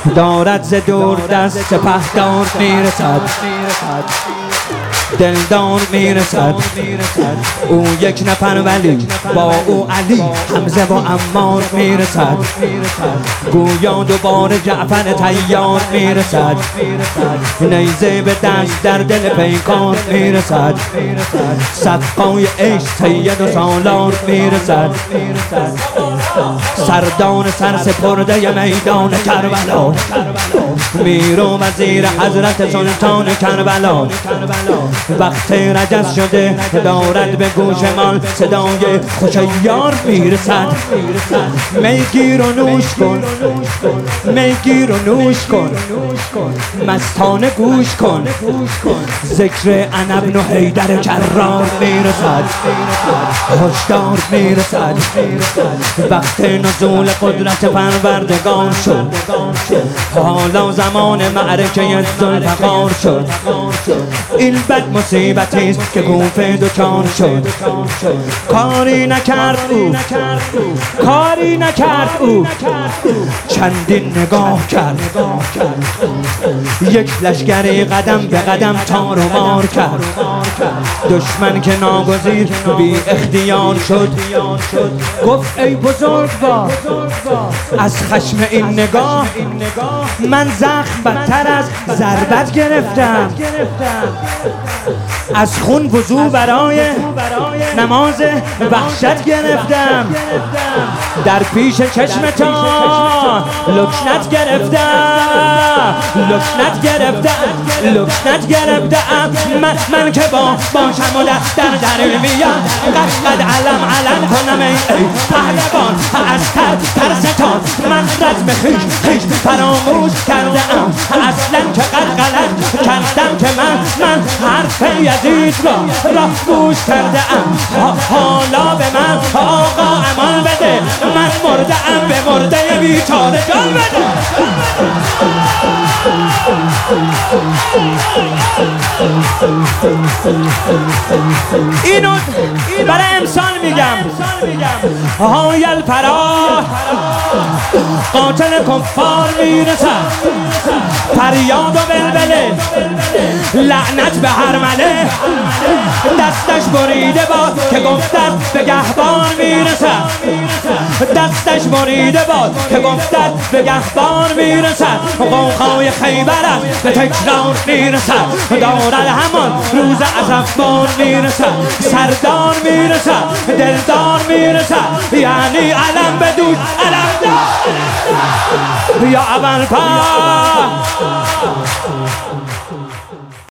دارد ز دور دست سپهدار میرسد، دلدار میرسد. او یک نفر ولی با او علی حمزه و عمار میرسد. گویا دوباره جعفر طیار میرسد. نیزه به دست در دل پیکار میرسد. صفای عشق سید و سالار میرسد. سردان سرسپرده میدان کربلا، میر و وزیر حضرت سلطان کربلا. وقت رجز شده دارد به گوشمان صدای خوش یار میرسد. میگیر و نوش کن، میگیر و نوش کن، مستانه گوش کن. ذکر انا بن حیدر کرار میرسد. هشدار میرسد. وقت نزول قدرت پروردگار شد. حالا زمان معرکه ذوالفقار شد. این بد مصیبتی است که کوفه دچار شد. کاری نکرد او، کاری نکرد او. چندین نگاه کرد. یک لشکری قدم به قدم تار و مار کرد. دشمن که ناگزیر بی اختیار شد. گفت ای بزرگوار، از خشم این نگاه من زخم بدتر از ضربت گرفتم. از خون وضو برای نماز وحشت گرفتم. در پیش چشمتان لکنت گرفتم، لکنت گرفتم، لکنت گرفتم. من که باشم و در میان قد علم کنم ای پهلوان. از ترستان من رزم خویش فراموش کرده ام. اصلا که قد غلط کردم که من حرف یزید را گوش کرده ام. حالا به من آقا امان بده، من مرده ام، به مرده بیچاره جان بده. اینو برای امسال میگم. های الفرا قاتل کفار میرسد. فریاد و بلبله لعنت به هرمله. دستش بریده باد که گفتد به گهوار میرسد. دستش بریده باد که گفتد به گهوار میرسد. قوقای خیبر است به تکرار میرسد. دارد همان روز عزفبار میرسد. سردار میرسد، دلدار میرسد. یعنی علم به دوش علم دار یا اول